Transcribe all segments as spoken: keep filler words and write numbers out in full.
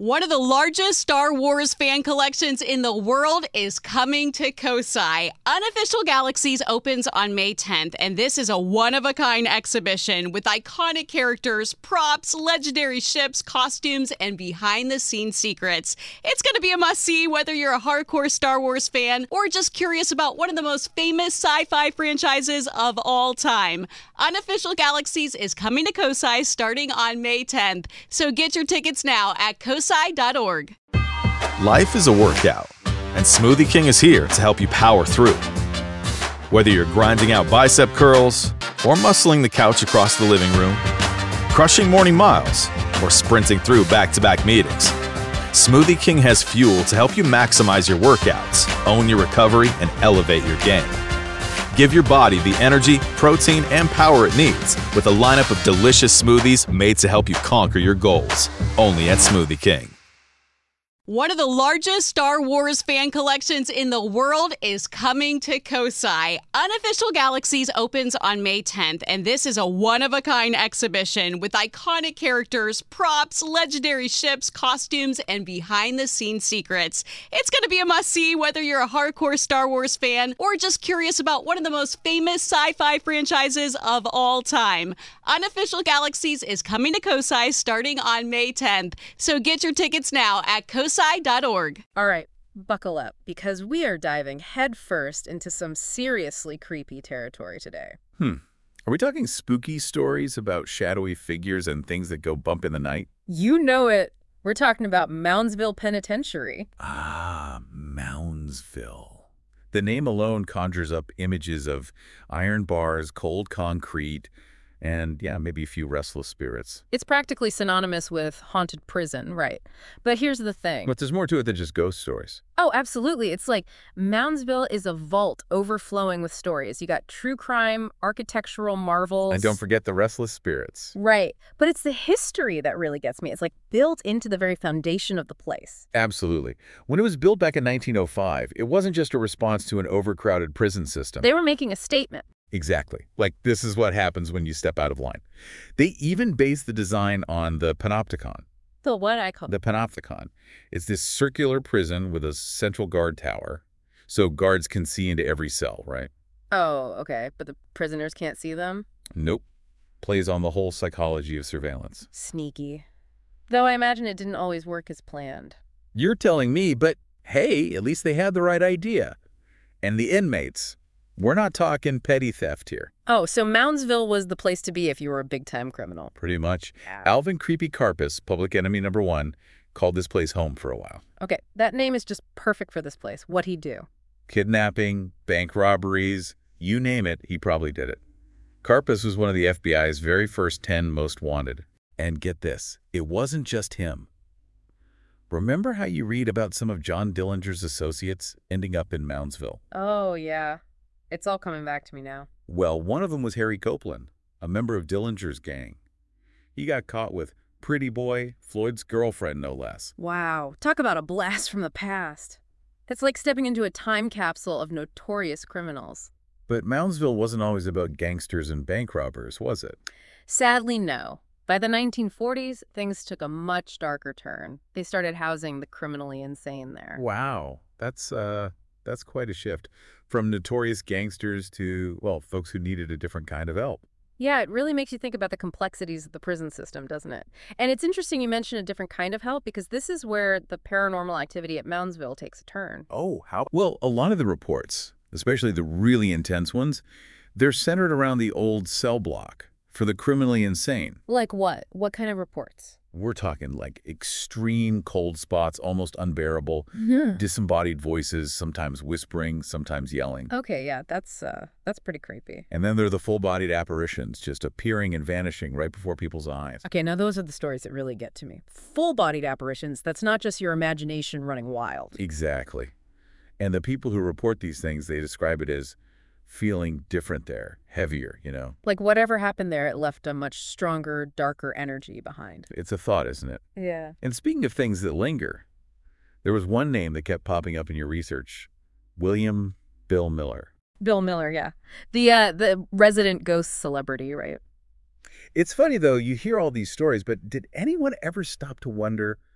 One of the largest Star Wars fan collections in the world is coming to Kosai. Unofficial Galaxies opens on May tenth, and this is a one-of-a-kind exhibition with iconic characters, props, legendary ships, costumes, and behind-the-scenes secrets. It's going to be a must-see whether you're a hardcore Star Wars fan or just curious about one of the most famous sci-fi franchises of all time. Unofficial Galaxies is coming to Kosai starting on May tenth, so get your tickets now at kosai dot org. Life is a workout, and Smoothie King is here to help you power through. Whether you're grinding out bicep curls, or muscling the couch across the living room, crushing morning miles, or sprinting through back-to-back meetings, Smoothie King has fuel to help you maximize your workouts, own your recovery, and elevate your game. Give your body the energy, protein, and power it needs with a lineup of delicious smoothies made to help you conquer your goals. Only at Smoothie King. One of the largest Star Wars fan collections in the world is coming to Kosai. Unofficial Galaxies opens on May tenth, and this is a one-of-a-kind exhibition with iconic characters, props, legendary ships, costumes, and behind-the-scenes secrets. It's going to be a must-see whether you're a hardcore Star Wars fan or just curious about one of the most famous sci-fi franchises of all time. Unofficial Galaxies is coming to Kosai starting on May tenth, so get your tickets now at kosai dot org. All right, buckle up, because we are diving headfirst into some seriously creepy territory today. Hmm. Are we talking spooky stories about shadowy figures and things that go bump in the night? You know it. We're talking about Moundsville Penitentiary. Ah, Moundsville. The name alone conjures up images of iron bars, cold concrete, and, yeah, maybe a few restless spirits. It's practically synonymous with haunted prison, right? But here's the thing. But there's more to it than just ghost stories. Oh, absolutely. It's like Moundsville is a vault overflowing with stories. You got true crime, architectural marvels. And don't forget the restless spirits. Right. But it's the history that really gets me. It's like built into the very foundation of the place. Absolutely. When it was built back in nineteen oh five, it wasn't just a response to an overcrowded prison system. They were making a statement. Exactly. Like, this is what happens when you step out of line. They even based the design on the Panopticon. The what I call The Panopticon. It's this circular prison with a central guard tower, so guards can see into every cell, right? Oh, okay. But the prisoners can't see them? Nope. Plays on the whole psychology of surveillance. Sneaky. Though I imagine it didn't always work as planned. You're telling me, but hey, at least they had the right idea. And the inmates. We're not talking petty theft here. Oh, so Moundsville was the place to be if you were a big-time criminal. Pretty much. Yeah. Alvin Creepy Karpus, public enemy number one, called this place home for a while. Okay, that name is just perfect for this place. What'd he do? Kidnapping, bank robberies, you name it, he probably did it. Karpus was one of the F B I's very first ten most wanted. And get this, it wasn't just him. Remember how you read about some of John Dillinger's associates ending up in Moundsville? Oh, yeah. It's all coming back to me now. Well, one of them was Harry Copeland, a member of Dillinger's gang. He got caught with Pretty Boy, Floyd's girlfriend, no less. Wow. Talk about a blast from the past. It's like stepping into a time capsule of notorious criminals. But Moundsville wasn't always about gangsters and bank robbers, was it? Sadly, no. By the nineteen forties, things took a much darker turn. They started housing the criminally insane there. Wow. That's, uh, that's quite a shift. From notorious gangsters to, well, folks who needed a different kind of help. Yeah, it really makes you think about the complexities of the prison system, doesn't it? And it's interesting you mention a different kind of help, because this is where the paranormal activity at Moundsville takes a turn. Oh, how? Well, a lot of the reports, especially the really intense ones, they're centered around the old cell block for the criminally insane. Like what? What kind of reports? We're talking like extreme cold spots, almost unbearable, Yeah. disembodied voices, sometimes whispering, sometimes yelling. Okay, yeah, that's uh, that's pretty creepy. And then there are the full-bodied apparitions, just appearing and vanishing right before people's eyes. Okay, now those are the stories that really get to me. Full-bodied apparitions, that's not just your imagination running wild. Exactly. And the people who report these things, they describe it as feeling different there, heavier, you know? Like whatever happened there, it left a much stronger, darker energy behind. It's a thought, isn't it? Yeah. And speaking of things that linger, there was one name that kept popping up in your research, William Bill Miller. Bill Miller, yeah. The uh, the resident ghost celebrity, right? It's funny, though, you hear all these stories, but did anyone ever stop to wonder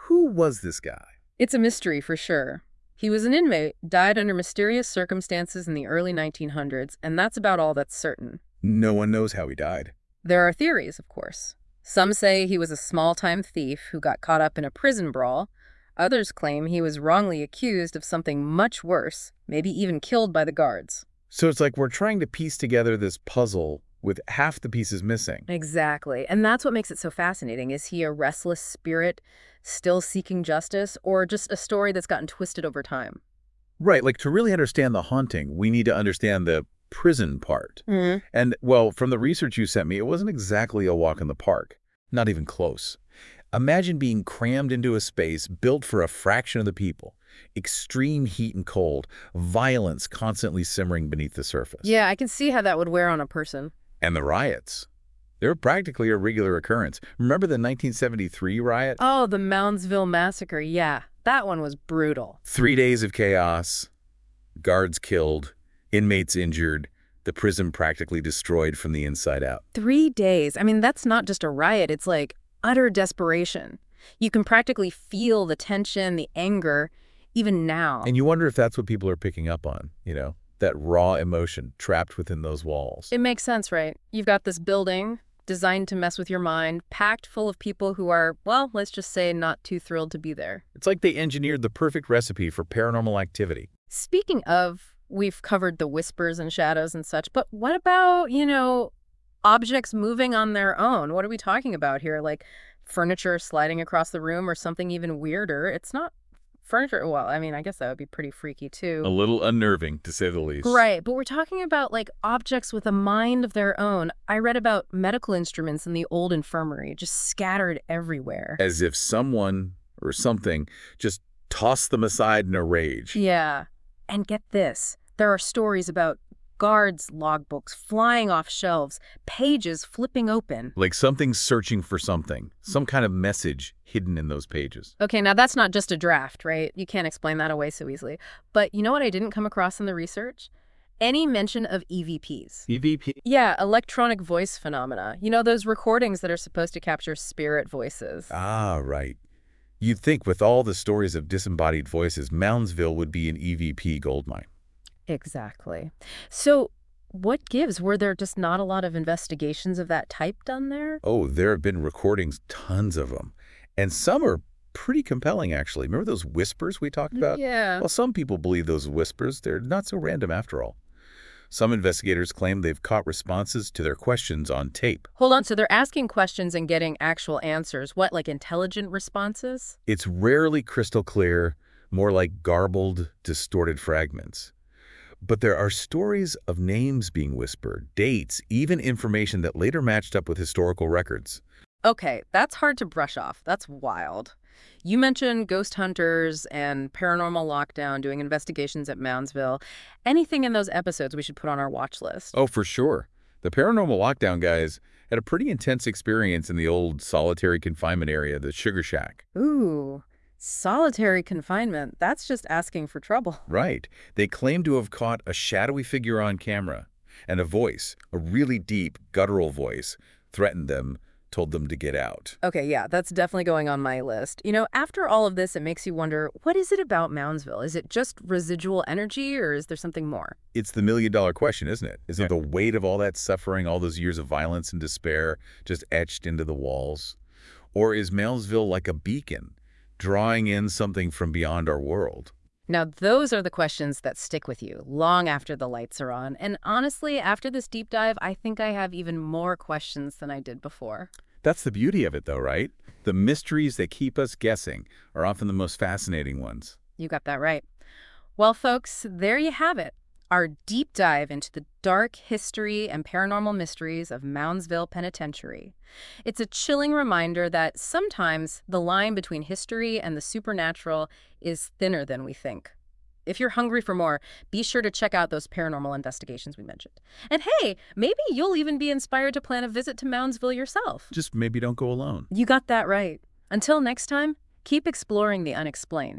Who was this guy? It's a mystery for sure. He was an inmate, died under mysterious circumstances in the early nineteen hundreds, and that's about all that's certain. No one knows how he died. There are theories, of course. Some say he was a small-time thief who got caught up in a prison brawl. Others claim he was wrongly accused of something much worse, maybe even killed by the guards. So it's like we're trying to piece together this puzzle with half the pieces missing. Exactly. And that's what makes it so fascinating. Is he a restless spirit, still seeking justice, or just a story that's gotten twisted over time? Right, like to really understand the haunting, we need to understand the prison part. Mm-hmm. And, well, from the research you sent me, it wasn't exactly a walk in the park. Not even close. Imagine being crammed into a space built for a fraction of the people. Extreme heat and cold, violence constantly simmering beneath the surface. Yeah, I can see how that would wear on a person. And the riots. They were practically a regular occurrence. Remember the nineteen seventy-three riot? Oh, the Moundsville Massacre. Yeah, that one was brutal. Three days of chaos, guards killed, inmates injured, the prison practically destroyed from the inside out. Three days. I mean, that's not just a riot. It's like utter desperation. You can practically feel the tension, the anger, even now. And you wonder if that's what people are picking up on, you know, that raw emotion trapped within those walls. It makes sense, right? You've got this building designed to mess with your mind, packed full of people who are, well, let's just say not too thrilled to be there. It's like they engineered the perfect recipe for paranormal activity. Speaking of, we've covered the whispers and shadows and such, but what about, you know, objects moving on their own? What are we talking about here? Like furniture sliding across the room or something even weirder? It's not furniture. Well, I mean, I guess that would be pretty freaky too. A little unnerving, to say the least. Right, but we're talking about like objects with a mind of their own. I read about medical instruments in the old infirmary, just scattered everywhere. As if someone or something just tossed them aside in a rage. Yeah, and get this. There are stories about guards' logbooks flying off shelves, pages flipping open. Like something's searching for something, some kind of message hidden in those pages. Okay, now that's not just a draft, right? You can't explain that away so easily. But you know what I didn't come across in the research? Any mention of E V Ps. E V P? Yeah, electronic voice phenomena. You know, those recordings that are supposed to capture spirit voices. Ah, right. You'd think with all the stories of disembodied voices, Moundsville would be an E V P goldmine. Exactly. So what gives? Were there just not a lot of investigations of that type done there? Oh, there have been recordings, tons of them. And some are pretty compelling, actually. Remember those whispers we talked about? Yeah. Well, some people believe those whispers. They're not so random after all. Some investigators claim they've caught responses to their questions on tape. Hold on, so they're asking questions and getting actual answers. What, like intelligent responses? It's rarely crystal clear, more like garbled, distorted fragments. But there are stories of names being whispered, dates, even information that later matched up with historical records. Okay, that's hard to brush off. That's wild. You mentioned ghost hunters and paranormal lockdown doing investigations at Moundsville. Anything in those episodes we should put on our watch list? Oh, for sure. The paranormal lockdown guys had a pretty intense experience in the old solitary confinement area, the Sugar Shack. Ooh, solitary confinement. That's just asking for trouble. Right. They claim to have caught a shadowy figure on camera, and a voice, a really deep, guttural voice, threatened them, told them to get out. Okay, yeah, that's definitely going on my list. You know, after all of this, it makes you wonder, what is it about Moundsville? Is it just residual energy, or is there something more? It's the million-dollar question, isn't it? Isn't it the weight of all that suffering, all those years of violence and despair just etched into the walls? Or is Moundsville like a beacon, drawing in something from beyond our world? Now, those are the questions that stick with you long after the lights are on. And honestly, after this deep dive, I think I have even more questions than I did before. That's the beauty of it, though, right? The mysteries that keep us guessing are often the most fascinating ones. You got that right. Well, folks, there you have it. Our deep dive into the dark history and paranormal mysteries of Moundsville Penitentiary. It's a chilling reminder that sometimes the line between history and the supernatural is thinner than we think. If you're hungry for more, be sure to check out those paranormal investigations we mentioned. And hey, maybe you'll even be inspired to plan a visit to Moundsville yourself. Just maybe don't go alone. You got that right. Until next time, keep exploring the unexplained.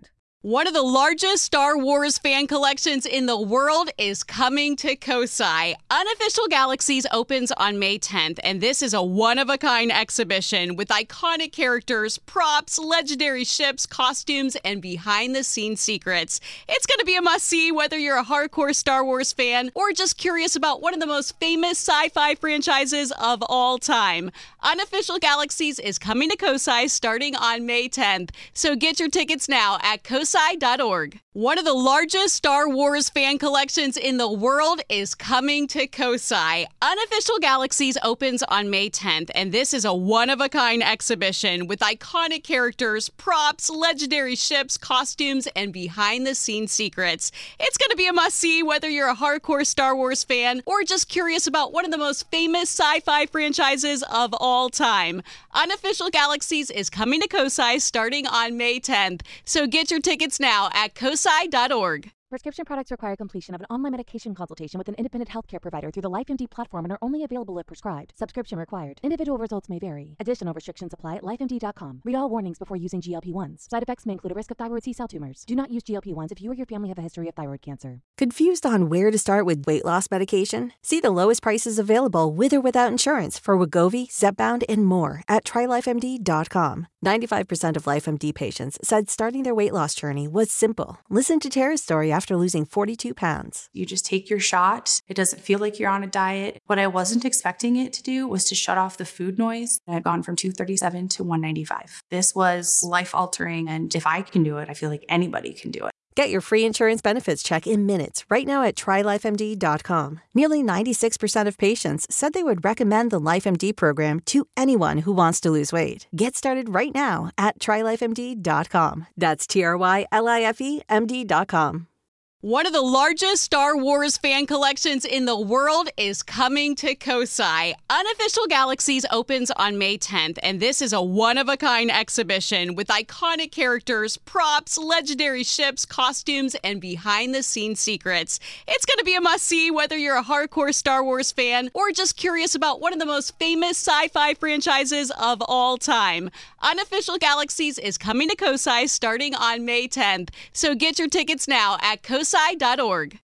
One of the largest Star Wars fan collections in the world is coming to Kosai. Unofficial Galaxies opens on May tenth, and this is a one-of-a-kind exhibition with iconic characters, props, legendary ships, costumes, and behind-the-scenes secrets. It's going to be a must-see whether you're a hardcore Star Wars fan or just curious about one of the most famous sci-fi franchises of all time. Unofficial Galaxies is coming to Kosai starting on May tenth, so get your tickets now at kosai dot org. One of the largest Star Wars fan collections in the world is coming to Kosai. Unofficial Galaxies opens on May tenth, and this is a one-of-a-kind exhibition with iconic characters, props, legendary ships, costumes, and behind-the-scenes secrets. It's going to be a must-see whether you're a hardcore Star Wars fan or just curious about one of the most famous sci-fi franchises of all time. Unofficial Galaxies is coming to Kosai starting on May tenth, so get your tickets now at kosai dot org. Prescription products require completion of an online medication consultation with an independent healthcare provider through the LifeMD platform and are only available if prescribed. Subscription required. Individual results may vary. Additional restrictions apply at life M D dot com. Read all warnings before using G L P ones. Side effects may include a risk of thyroid C-cell tumors. Do not use G L P ones if you or your family have a history of thyroid cancer. Confused on where to start with weight loss medication? See the lowest prices available with or without insurance for Wegovy, Zepbound, and more at try life M D dot com. ninety-five percent of LifeMD patients said starting their weight loss journey was simple. Listen to Tara's story after losing forty-two pounds. You just take your shot. It doesn't feel like you're on a diet. What I wasn't expecting it to do was to shut off the food noise. I had gone from two thirty-seven to one ninety-five. This was life-altering, and if I can do it, I feel like anybody can do it. Get your free insurance benefits check in minutes right now at try life M D dot com. Nearly ninety-six percent of patients said they would recommend the LifeMD program to anyone who wants to lose weight. Get started right now at try life M D dot com. That's T R Y L I F E M D dot com. One of the largest Star Wars fan collections in the world is coming to Kosai. Unofficial Galaxies opens on May tenth, and this is a one-of-a-kind exhibition with iconic characters, props, legendary ships, costumes, and behind-the-scenes secrets. It's going to be a must-see whether you're a hardcore Star Wars fan or just curious about one of the most famous sci-fi franchises of all time. Unofficial Galaxies is coming to Kosai starting on May tenth, so get your tickets now at kosai dot org.